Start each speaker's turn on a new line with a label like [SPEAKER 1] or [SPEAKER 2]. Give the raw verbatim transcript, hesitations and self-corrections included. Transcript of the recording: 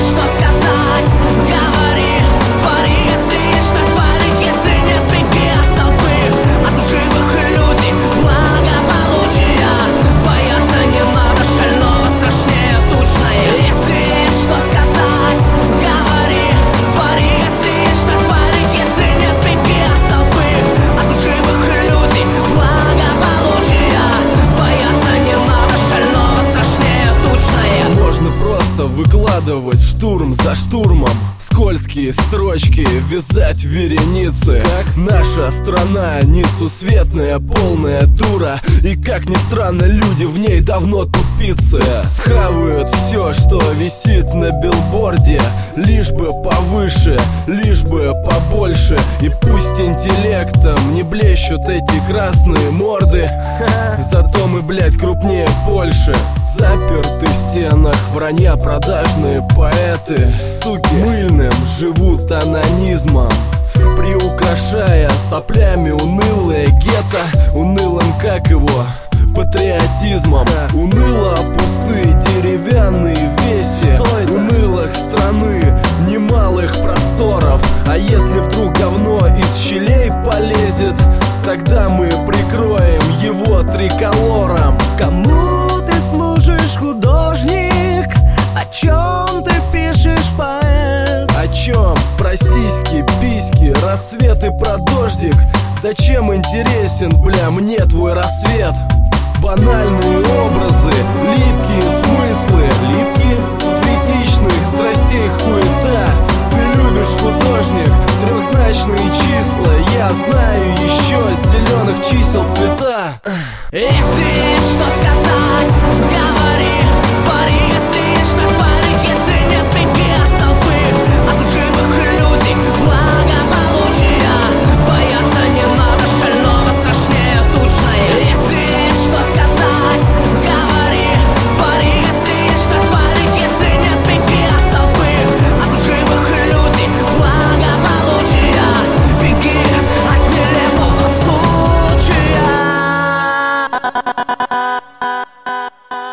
[SPEAKER 1] есть что сказать, говори, твори, если есть что творить. Если нет, беги от толпы, от лживых иллюзий, благополучия. Бояться не надо, шального страшнее тучное. Если есть что сказать, говори, твори, если есть что творить. Если нет, беги от толпы, от лживых иллюзий, благополучия. Бояться не надо, шального страшнее тучное.
[SPEAKER 2] Можно просто выкладывать штурм за штурмом, скользкие строчки вязать в вереницы. Как наша страна несусветная, полная дура. И как ни странно, люди в ней давно тупицы. Схавают все, что висит на билборде, лишь бы повыше, лишь бы побольше. И пусть интеллектом не блещут эти красные морды, зато мы, блядь, крупнее Польши. Заперты в стенах вранья продажные поэты, суки, мыльным живут анонизмом, приукрашая соплями унылое гетто, унылым, как его, патриотизмом. Уныло пустые деревянные веси, унылых страны, немалых просторов. А если вдруг говно из щелей полезет, тогда мы прикроем его триколором.
[SPEAKER 1] Кому ты служишь, художник? О чем ты пишешь, поэт?
[SPEAKER 2] О чем? Про сиськи, письки, рассветы, про дождик. Да чем интересен, бля, мне твой рассвет? Банальные образы, липкие смыслы, липкие критичных страстей хуета. Ты любишь, художник, трехзначные числа. Я знаю еще с зеленых чисел цвета.
[SPEAKER 1] Если есть что сказать,